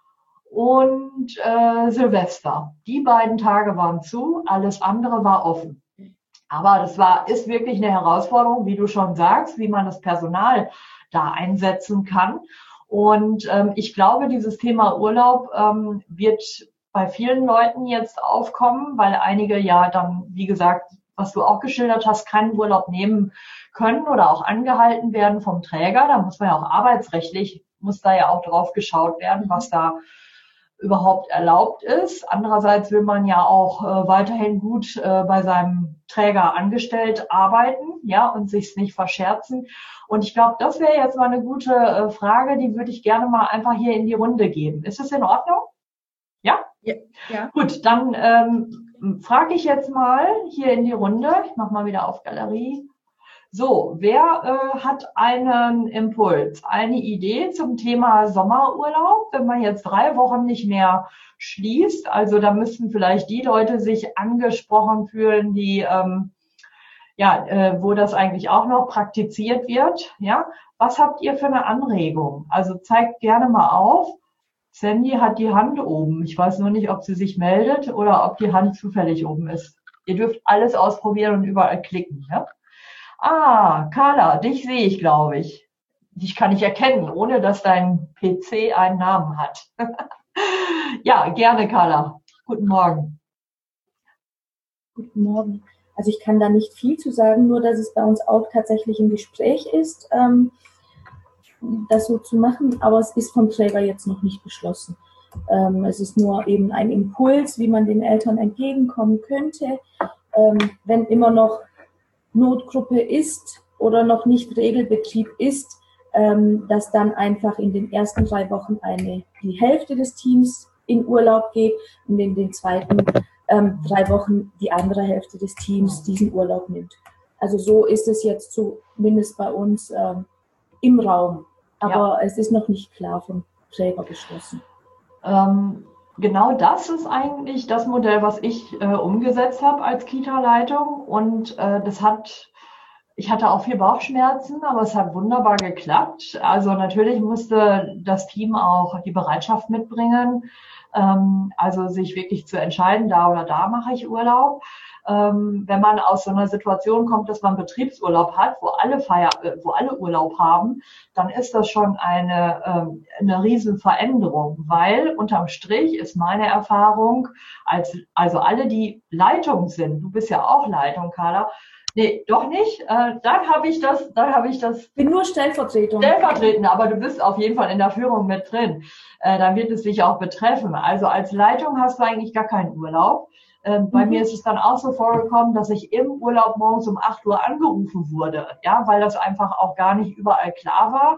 und äh, Silvester. Die beiden Tage waren zu, alles andere war offen. Aber das war, ist wirklich eine Herausforderung, wie du schon sagst, wie man das Personal da einsetzen kann. Und ähm, ich glaube, dieses Thema Urlaub ähm, wird bei vielen Leuten jetzt aufkommen, weil einige ja dann, wie gesagt, was du auch geschildert hast, keinen Urlaub nehmen können oder auch angehalten werden vom Träger. Da muss man ja auch arbeitsrechtlich, muss da ja auch drauf geschaut werden, was da überhaupt erlaubt ist. Andererseits will man ja auch äh, weiterhin gut äh, bei seinem Träger angestellt arbeiten, ja, und sich's nicht verscherzen. Und ich glaube, das wäre jetzt mal eine gute äh, Frage, die würde ich gerne mal einfach hier in die Runde geben. Ist es in Ordnung? Ja? Ja. Ja. Gut, dann ähm, frage ich jetzt mal hier in die Runde. Ich mache mal wieder auf Galerie. So, wer äh, hat einen Impuls, eine Idee zum Thema Sommerurlaub, wenn man jetzt drei Wochen nicht mehr schließt? Also da müssten vielleicht die Leute sich angesprochen fühlen, die ähm, ja, äh, wo das eigentlich auch noch praktiziert wird. Ja, was habt ihr für eine Anregung? Also zeigt gerne mal auf. Sandy hat die Hand oben. Ich weiß nur nicht, ob sie sich meldet oder ob die Hand zufällig oben ist. Ihr dürft alles ausprobieren und überall klicken. Ja? Ah, Carla, dich sehe ich, glaube ich. Dich kann ich erkennen, ohne dass dein P C einen Namen hat. Ja, gerne, Carla. Guten Morgen. Guten Morgen. Also ich kann da nicht viel zu sagen, nur dass es bei uns auch tatsächlich im Gespräch ist, ähm, das so zu machen, aber es ist vom Träger jetzt noch nicht beschlossen. Ähm, es ist nur eben ein Impuls, wie man den Eltern entgegenkommen könnte, ähm, wenn immer noch Notgruppe ist oder noch nicht Regelbetrieb ist, ähm, dass dann einfach in den ersten drei Wochen eine, die Hälfte des Teams in Urlaub geht und in den zweiten ähm, drei Wochen die andere Hälfte des Teams diesen Urlaub nimmt. Also so ist es jetzt zumindest bei uns ähm, im Raum. Aber ja, es ist noch nicht klar vom Träger beschlossen. Ähm, genau das ist eigentlich das Modell, was ich äh, umgesetzt habe als Kita-Leitung. Und äh, das hat, ich hatte auch viel Bauchschmerzen, aber es hat wunderbar geklappt. Also natürlich musste das Team auch die Bereitschaft mitbringen, ähm, also sich wirklich zu entscheiden, da oder da mache ich Urlaub. Ähm, wenn man aus so einer Situation kommt, dass man Betriebsurlaub hat, wo alle Feier, wo alle Urlaub haben, dann ist das schon eine, ähm, eine Riesenveränderung, weil unterm Strich ist meine Erfahrung, als, also alle, die Leitung sind, du bist ja auch Leitung, Carla, nee, doch nicht, äh, dann habe ich das, dann habe ich das. Bin nur Stellvertretung. Stellvertretend, aber du bist auf jeden Fall in der Führung mit drin. Äh, dann wird es dich auch betreffen. Also als Leitung hast du eigentlich gar keinen Urlaub. Ähm, bei mhm. mir ist es dann auch so vorgekommen, dass ich im Urlaub morgens um acht Uhr angerufen wurde, ja, weil das einfach auch gar nicht überall klar war,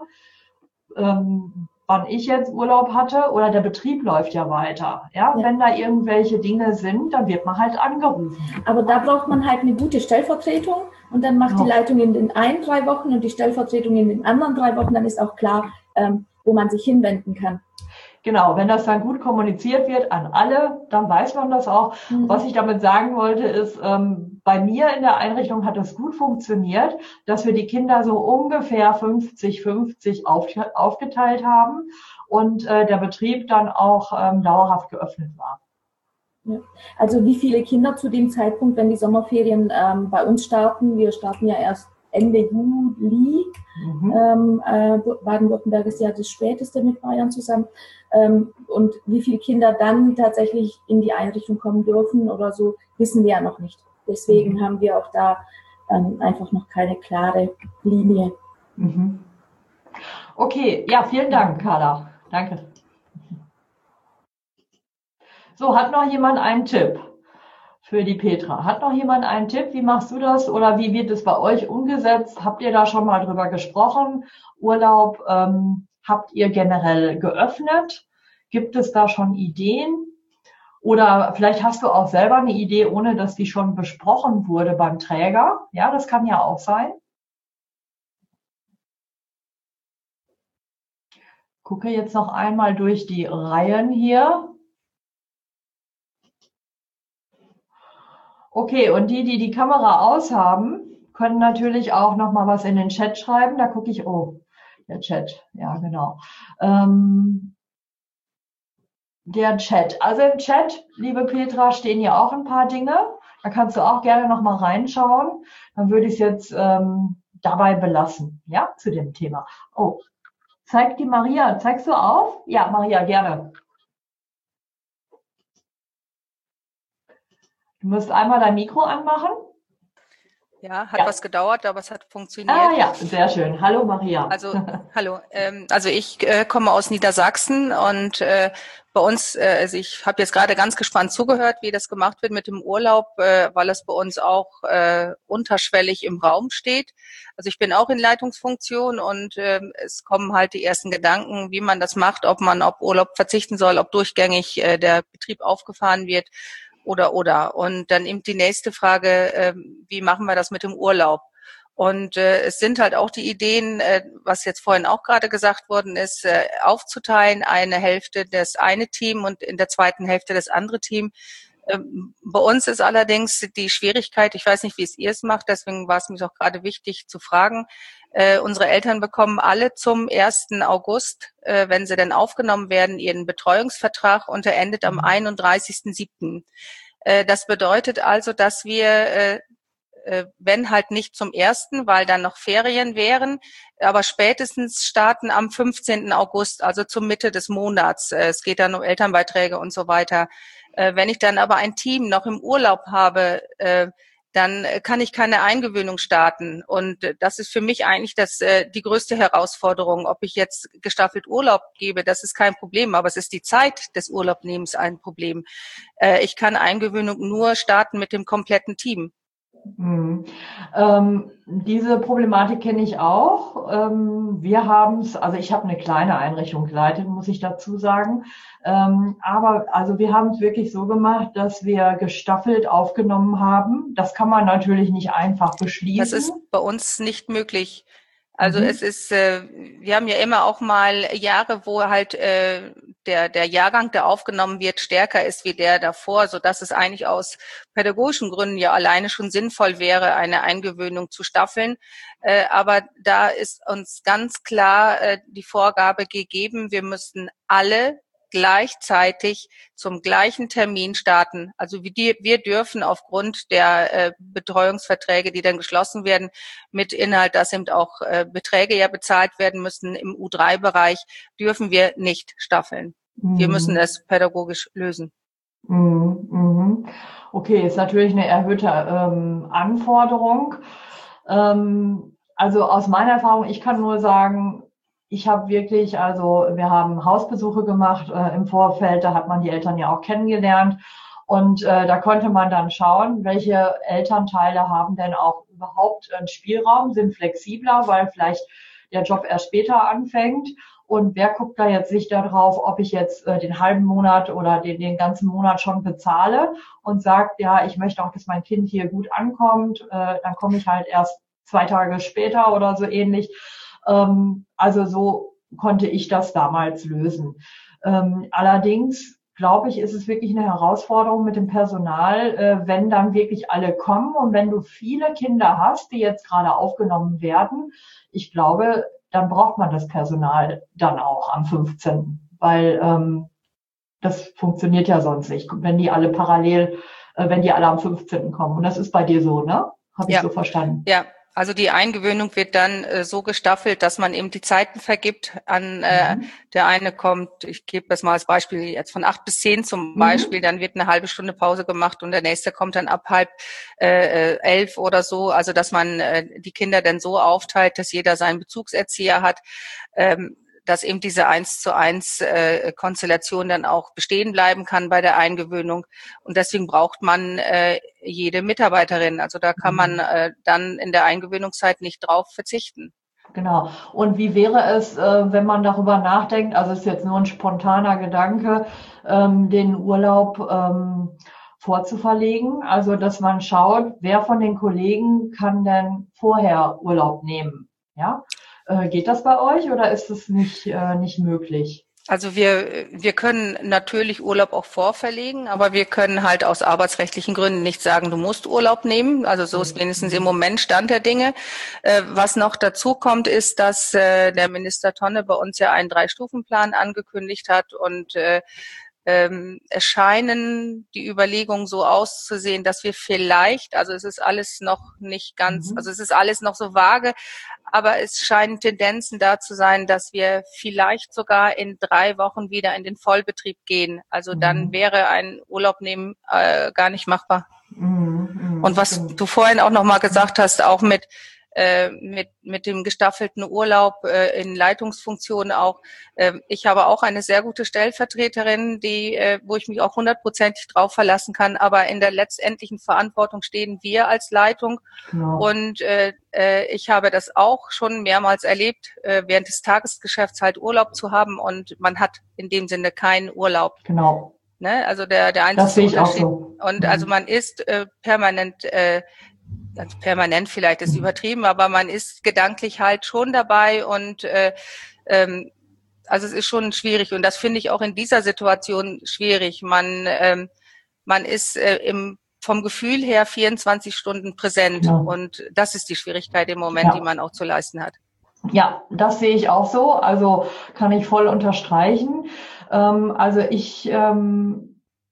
ähm, wann ich jetzt Urlaub hatte, oder der Betrieb läuft ja weiter. Ja, ja, wenn da irgendwelche Dinge sind, dann wird man halt angerufen. Aber da braucht man halt eine gute Stellvertretung und dann macht oh. die Leitung in den einen drei Wochen und die Stellvertretung in den anderen drei Wochen, dann ist auch klar, ähm, wo man sich hinwenden kann. Genau, wenn das dann gut kommuniziert wird an alle, dann weiß man das auch. Mhm. Was ich damit sagen wollte, ist, ähm, bei mir in der Einrichtung hat es gut funktioniert, dass wir die Kinder so ungefähr fünfzig fünfzig auf, aufgeteilt haben und äh, der Betrieb dann auch ähm, dauerhaft geöffnet war. Ja. Also wie viele Kinder zu dem Zeitpunkt, wenn die Sommerferien ähm, bei uns starten, wir starten ja erst Ende Juli, mhm. ähm, äh, Baden-Württemberg ist ja das Späteste mit Bayern zusammen, ähm, und wie viele Kinder dann tatsächlich in die Einrichtung kommen dürfen oder so, wissen wir ja noch nicht. Deswegen mhm. haben wir auch da ähm, einfach noch keine klare Linie. Mhm. Okay, ja, vielen Dank, Carla. Danke. So, hat noch jemand einen Tipp für die Petra? Hat noch jemand einen Tipp? Wie machst du das oder wie wird es bei euch umgesetzt? Habt ihr da schon mal drüber gesprochen? Urlaub ähm, habt ihr generell geöffnet? Gibt es da schon Ideen? Oder vielleicht hast du auch selber eine Idee, ohne dass die schon besprochen wurde beim Träger. Ja, das kann ja auch sein. Gucke jetzt noch einmal durch die Reihen hier. Okay, und die, die die Kamera aus haben, können natürlich auch noch mal was in den Chat schreiben. Da gucke ich, oh, der Chat, ja genau. Ähm, der Chat, also im Chat, liebe Petra, stehen ja auch ein paar Dinge. Da kannst du auch gerne noch mal reinschauen. Dann würde ich es jetzt ähm, dabei belassen, ja, zu dem Thema. Oh, zeigt die Maria, zeigst du auf? Ja, Maria, gerne. Du musst einmal dein Mikro anmachen. Ja, hat ja. was gedauert, aber es hat funktioniert. Ah ja, sehr schön. Hallo Maria. Also hallo. Ähm, also ich äh, komme aus Niedersachsen und äh, bei uns, äh, also ich habe jetzt gerade ganz gespannt zugehört, wie das gemacht wird mit dem Urlaub, äh, weil es bei uns auch äh, unterschwellig im Raum steht. Also ich bin auch in Leitungsfunktion und äh, es kommen halt die ersten Gedanken, wie man das macht, ob man auf Urlaub verzichten soll, ob durchgängig äh, der Betrieb aufgefahren wird. Oder, oder. Und dann eben die nächste Frage, äh, wie machen wir das mit dem Urlaub? Und äh, es sind halt auch die Ideen, äh, was jetzt vorhin auch gerade gesagt worden ist, äh, aufzuteilen, eine Hälfte das eine Team und in der zweiten Hälfte das andere Team. Ähm, bei uns ist allerdings die Schwierigkeit, ich weiß nicht, wie es ihr es macht, deswegen war es mir auch gerade wichtig zu fragen, äh, unsere Eltern bekommen alle zum ersten August, äh, wenn sie denn aufgenommen werden, ihren Betreuungsvertrag und der endet am einunddreißigsten siebten Äh, das bedeutet also, dass wir, äh, äh, wenn halt nicht zum ersten, weil dann noch Ferien wären, aber spätestens starten am fünfzehnten August, also zur Mitte des Monats. Äh, es geht dann um Elternbeiträge und so weiter. Äh, wenn ich dann aber ein Team noch im Urlaub habe, äh, dann kann ich keine Eingewöhnung starten. Und das ist für mich eigentlich das, äh, die größte Herausforderung. Ob ich jetzt gestaffelt Urlaub gebe, das ist kein Problem, aber es ist die Zeit des Urlaubnehmens ein Problem. Äh, ich kann Eingewöhnung nur starten mit dem kompletten Team. Mhm. Ähm, diese Problematik kenne ich auch. Ähm, wir haben es, also ich habe eine kleine Einrichtung geleitet, muss ich dazu sagen. Ähm, aber also wir haben es wirklich so gemacht, dass wir gestaffelt aufgenommen haben. Das kann man natürlich nicht einfach beschließen. Das ist bei uns nicht möglich. Also mhm. es ist, äh, wir haben ja immer auch mal Jahre, wo halt äh, der der Jahrgang, der aufgenommen wird, stärker ist wie der davor, so dass es eigentlich aus pädagogischen Gründen ja alleine schon sinnvoll wäre, eine Eingewöhnung zu staffeln. Äh, aber da ist uns ganz klar äh, die Vorgabe gegeben, wir müssten alle gleichzeitig zum gleichen Termin starten. Also wir, wir dürfen aufgrund der äh, Betreuungsverträge, die dann geschlossen werden, mit Inhalt, dass eben auch äh, Beträge ja bezahlt werden müssen im U drei Bereich, dürfen wir nicht staffeln. Mhm. Wir müssen es pädagogisch lösen. Mhm. Okay, ist natürlich eine erhöhte ähm, Anforderung. Ähm, also aus meiner Erfahrung, ich kann nur sagen, ich habe wirklich, also wir haben Hausbesuche gemacht äh, im Vorfeld, da hat man die Eltern ja auch kennengelernt und äh, da konnte man dann schauen, welche Elternteile haben denn auch überhaupt einen Spielraum, sind flexibler, weil vielleicht der Job erst später anfängt und wer guckt da jetzt nicht darauf, ob ich jetzt äh, den halben Monat oder den, den ganzen Monat schon bezahle und sagt, ja, ich möchte auch, dass mein Kind hier gut ankommt, äh, dann komme ich halt erst zwei Tage später oder so ähnlich. Also so konnte ich das damals lösen. Ähm, allerdings glaube ich, ist es wirklich eine Herausforderung mit dem Personal, äh, wenn dann wirklich alle kommen und wenn du viele Kinder hast, die jetzt gerade aufgenommen werden. Ich glaube, dann braucht man das Personal dann auch am fünfzehnten Weil ähm, das funktioniert ja sonst nicht, wenn die alle parallel, äh, wenn die alle am fünfzehnten kommen. Und das ist bei dir so, ne? Habe ich Ja. so verstanden? Ja. Also die Eingewöhnung wird dann äh, so gestaffelt, dass man eben die Zeiten vergibt. An äh, Mhm. der eine kommt, ich gebe das mal als Beispiel jetzt von acht bis zehn zum Mhm. Beispiel, dann wird eine halbe Stunde Pause gemacht und der nächste kommt dann ab halb äh, elf oder so. Also dass man äh, die Kinder dann so aufteilt, dass jeder seinen Bezugserzieher hat. Ähm, dass eben diese eins zu eins äh, Konstellation dann auch bestehen bleiben kann bei der Eingewöhnung. Und deswegen braucht man äh, jede Mitarbeiterin. Also da kann man äh, dann in der Eingewöhnungszeit nicht drauf verzichten. Genau. Und wie wäre es, äh, wenn man darüber nachdenkt, also ist jetzt nur ein spontaner Gedanke, ähm, den Urlaub ähm, vorzuverlegen? Also dass man schaut, wer von den Kollegen kann denn vorher Urlaub nehmen? Ja? Äh, geht das bei euch oder ist es nicht, äh, nicht möglich? Also wir, wir können natürlich Urlaub auch vorverlegen, aber wir können halt aus arbeitsrechtlichen Gründen nicht sagen, du musst Urlaub nehmen. Also so ist wenigstens im Moment Stand der Dinge. Äh, was noch dazu kommt, ist, dass äh, der Minister Tonne bei uns ja einen Drei-Stufen-Plan angekündigt hat und äh, ähm, es scheinen die Überlegungen so auszusehen, dass wir vielleicht, also es ist alles noch nicht ganz, Mhm. also es ist alles noch so vage, aber es scheinen Tendenzen da zu sein, dass wir vielleicht sogar in drei Wochen wieder in den Vollbetrieb gehen. Also dann Mhm. wäre ein Urlaub nehmen äh, gar nicht machbar. Mhm. Mhm. Und was Stimmt. du vorhin auch noch mal gesagt hast, auch mit äh, mit mit dem gestaffelten Urlaub äh, in Leitungsfunktionen auch. Äh, ich habe auch eine sehr gute Stellvertreterin, die äh, wo ich mich auch hundertprozentig drauf verlassen kann. Aber in der letztendlichen Verantwortung stehen wir als Leitung. Genau. Und äh, äh, ich habe das auch schon mehrmals erlebt, äh, während des Tagesgeschäfts halt Urlaub zu haben und man hat in dem Sinne keinen Urlaub. Genau. Ne? Also der der Das sehe einzige ich auch Unterschied. so. Und Mhm. also man ist äh, permanent, äh, also permanent vielleicht ist übertrieben, aber man ist gedanklich halt schon dabei und äh, ähm, also es ist schon schwierig und das finde ich auch in dieser Situation schwierig. Man ähm, man ist äh, im vom Gefühl her vierundzwanzig Stunden präsent Genau. und das ist die Schwierigkeit im Moment, Ja. die man auch zu leisten hat. Ja, das sehe ich auch so. Also kann ich voll unterstreichen. Ähm, also ich, ähm,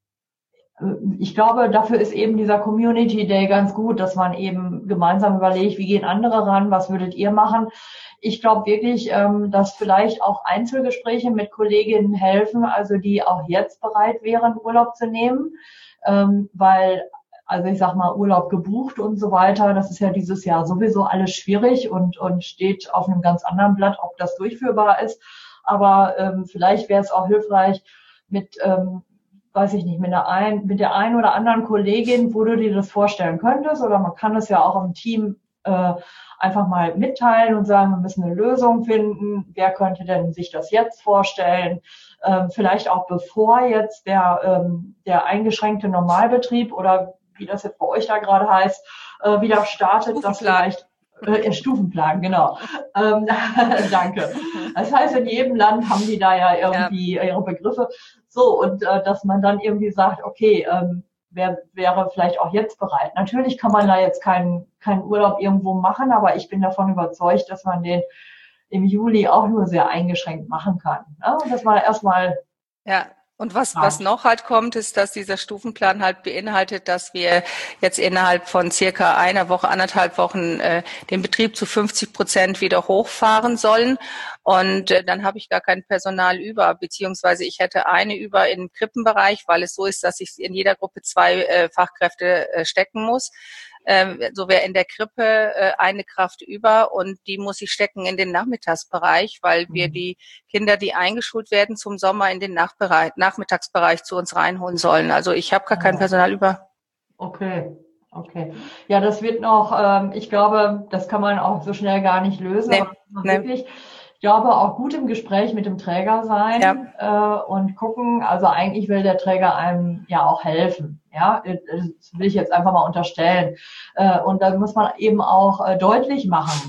ich glaube, dafür ist eben dieser Community Day ganz gut, dass man eben gemeinsam überlegt, wie gehen andere ran, was würdet ihr machen? Ich glaube wirklich, ähm, dass vielleicht auch Einzelgespräche mit Kolleginnen helfen, also die auch jetzt bereit wären, Urlaub zu nehmen, ähm, weil also ich sag mal, Urlaub gebucht und so weiter. Das ist ja dieses Jahr sowieso alles schwierig und, und steht auf einem ganz anderen Blatt, ob das durchführbar ist. Aber ähm, vielleicht wäre es auch hilfreich mit, ähm, weiß ich nicht, mit der, ein, mit der einen oder anderen Kollegin, wo du dir das vorstellen könntest. Oder man kann es ja auch im Team äh, einfach mal mitteilen und sagen, wir müssen eine Lösung finden. Wer könnte denn sich das jetzt vorstellen? Ähm, vielleicht auch bevor jetzt der, ähm, der eingeschränkte Normalbetrieb oder wie das jetzt bei euch da gerade heißt, äh, wieder startet, dass vielleicht äh, Stufenplan, genau. ähm, danke. Das heißt, in jedem Land haben die da ja irgendwie ja. ihre Begriffe. So, und äh, dass man dann irgendwie sagt, okay, ähm, wer wäre vielleicht auch jetzt bereit. Natürlich kann man da jetzt keinen keinen Urlaub irgendwo machen, aber ich bin davon überzeugt, dass man den im Juli auch nur sehr eingeschränkt machen kann. Ne? Und dass man erstmal ja. Und was, was noch halt kommt, ist, dass dieser Stufenplan halt beinhaltet, dass wir jetzt innerhalb von circa einer Woche, anderthalb Wochen äh, den Betrieb zu fünfzig Prozent wieder hochfahren sollen. Und äh, dann habe ich gar kein Personal über, beziehungsweise ich hätte eine über im Krippenbereich, weil es so ist, dass ich in jeder Gruppe zwei äh, Fachkräfte äh, stecken muss. Ähm, so wäre in der Krippe äh, eine Kraft über und die muss ich stecken in den Nachmittagsbereich, weil wir die Kinder, die eingeschult werden zum Sommer, in den Nachbereich, Nachmittagsbereich zu uns reinholen sollen. Also ich habe gar kein Personal über. Okay, okay. Ja, das wird noch, ähm, ich glaube, das kann man auch so schnell gar nicht lösen. Nee, aber nee. Wirklich, ich glaube, auch gut im Gespräch mit dem Träger sein ja. äh, und gucken. Also eigentlich will der Träger einem ja auch helfen. Ja, das will ich jetzt einfach mal unterstellen. Äh, und dann muss man eben auch äh, deutlich machen,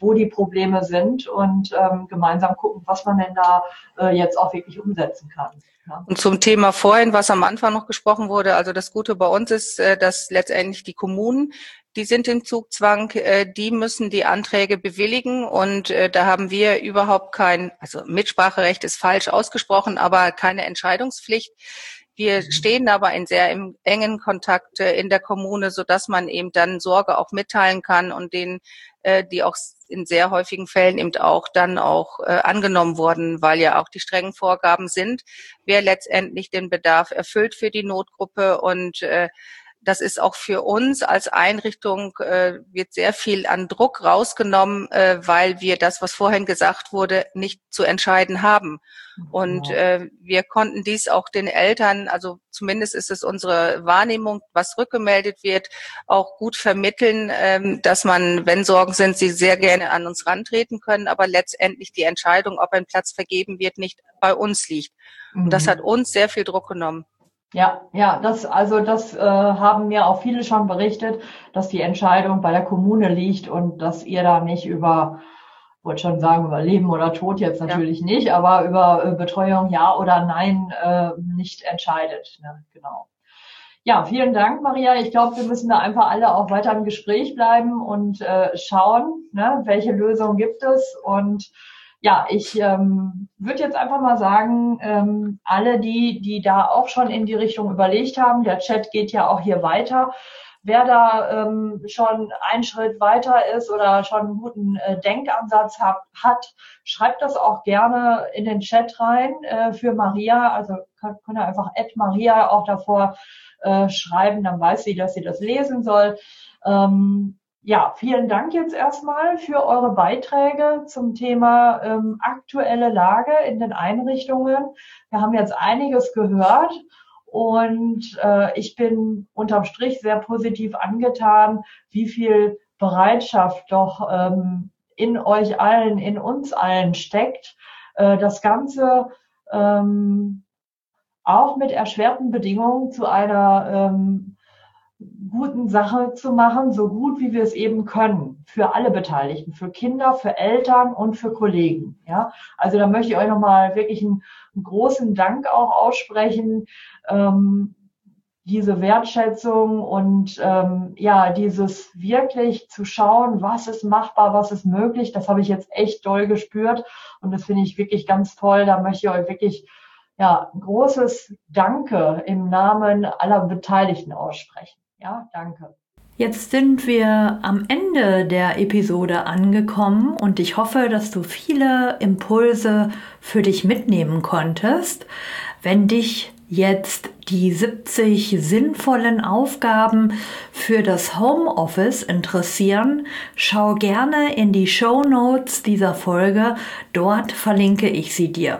wo die Probleme sind und ähm, gemeinsam gucken, was man denn da äh, jetzt auch wirklich umsetzen kann. Ja. Und zum Thema vorhin, was am Anfang noch gesprochen wurde, also das Gute bei uns ist, dass letztendlich die Kommunen, die sind im Zugzwang, die müssen die Anträge bewilligen und da haben wir überhaupt kein, also Mitspracherecht ist falsch ausgesprochen, aber keine Entscheidungspflicht. Wir stehen aber in sehr im engen Kontakt in der Kommune, so dass man eben dann Sorge auch mitteilen kann und denen, die auch in sehr häufigen Fällen eben auch dann auch äh, angenommen wurden, weil ja auch die strengen Vorgaben sind, wer letztendlich den Bedarf erfüllt für die Notgruppe. Und äh, das ist auch für uns als Einrichtung, äh, wird sehr viel an Druck rausgenommen, äh, weil wir das, was vorhin gesagt wurde, nicht zu entscheiden haben. Und äh, wir konnten dies auch den Eltern, also zumindest ist es unsere Wahrnehmung, was rückgemeldet wird, auch gut vermitteln, ähm, dass man, wenn Sorgen sind, sie sehr gerne an uns rantreten können, aber letztendlich die Entscheidung, ob ein Platz vergeben wird, nicht bei uns liegt. Und mhm. das hat uns sehr viel Druck genommen. Ja, ja, das, also das äh, haben mir auch viele schon berichtet, dass die Entscheidung bei der Kommune liegt und dass ihr da nicht über, wollte schon sagen, über Leben oder Tod jetzt natürlich ja. nicht, aber über äh, Betreuung ja oder nein äh, nicht entscheidet. Ne? Genau. Ja, vielen Dank, Maria. Ich glaube, wir müssen da einfach alle auch weiter im Gespräch bleiben und äh, schauen, ne, welche Lösungen gibt es. Und ja, ich ähm, würde jetzt einfach mal sagen, ähm, alle die, die da auch schon in die Richtung überlegt haben, der Chat geht ja auch hier weiter. Wer da ähm, schon einen Schritt weiter ist oder schon einen guten äh, Denkansatz hat, hat, schreibt das auch gerne in den Chat rein äh, für Maria. Also könnt, könnt ihr einfach at Maria auch davor äh, schreiben, dann weiß sie, dass sie das lesen soll. Ähm, Ja, vielen Dank jetzt erstmal für eure Beiträge zum Thema ähm, aktuelle Lage in den Einrichtungen. Wir haben jetzt einiges gehört und äh, ich bin unterm Strich sehr positiv angetan, wie viel Bereitschaft doch ähm, in euch allen, in uns allen steckt, äh, das Ganze ähm, auch mit erschwerten Bedingungen zu einer ähm, guten Sache zu machen, so gut wie wir es eben können, für alle Beteiligten, für Kinder, für Eltern und für Kollegen. Ja, also da möchte ich euch nochmal wirklich einen, einen großen Dank auch aussprechen, ähm, diese Wertschätzung und ähm, ja, dieses wirklich zu schauen, was ist machbar, was ist möglich, das habe ich jetzt echt doll gespürt und das finde ich wirklich ganz toll. Da möchte ich euch wirklich ja, ein großes Danke im Namen aller Beteiligten aussprechen. Ja, danke. Jetzt sind wir am Ende der Episode angekommen und ich hoffe, dass du viele Impulse für dich mitnehmen konntest. Wenn dich jetzt die siebzig sinnvollen Aufgaben für das Homeoffice interessieren, schau gerne in die Shownotes dieser Folge, dort verlinke ich sie dir.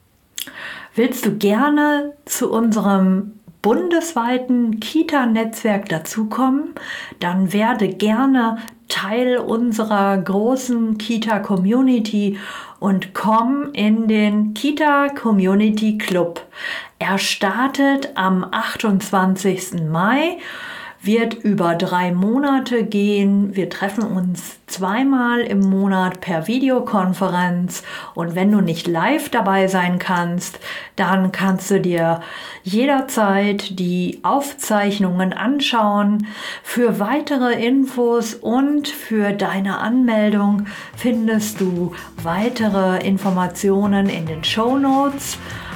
Willst du gerne zu unserem bundesweiten Kita-Netzwerk dazukommen, dann werde gerne Teil unserer großen Kita-Community und komm in den Kita-Community Club. Er startet am achtundzwanzigsten Mai, wird über drei Monate gehen. Wir treffen uns zweimal im Monat per Videokonferenz und wenn du nicht live dabei sein kannst, dann kannst du dir jederzeit die Aufzeichnungen anschauen. Für weitere Infos und für deine Anmeldung findest du weitere Informationen in den Shownotes.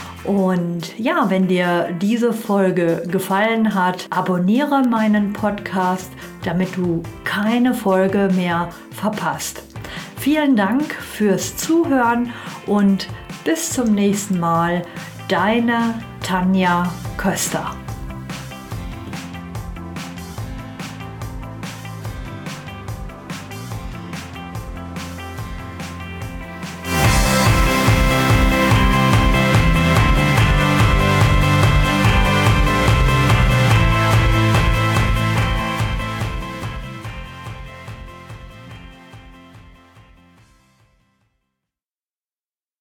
Und ja, wenn dir diese Folge gefallen hat, abonniere meinen Podcast, damit du keine Folge mehr verpasst. Vielen Dank fürs Zuhören und bis zum nächsten Mal. Deine Tanja Köster.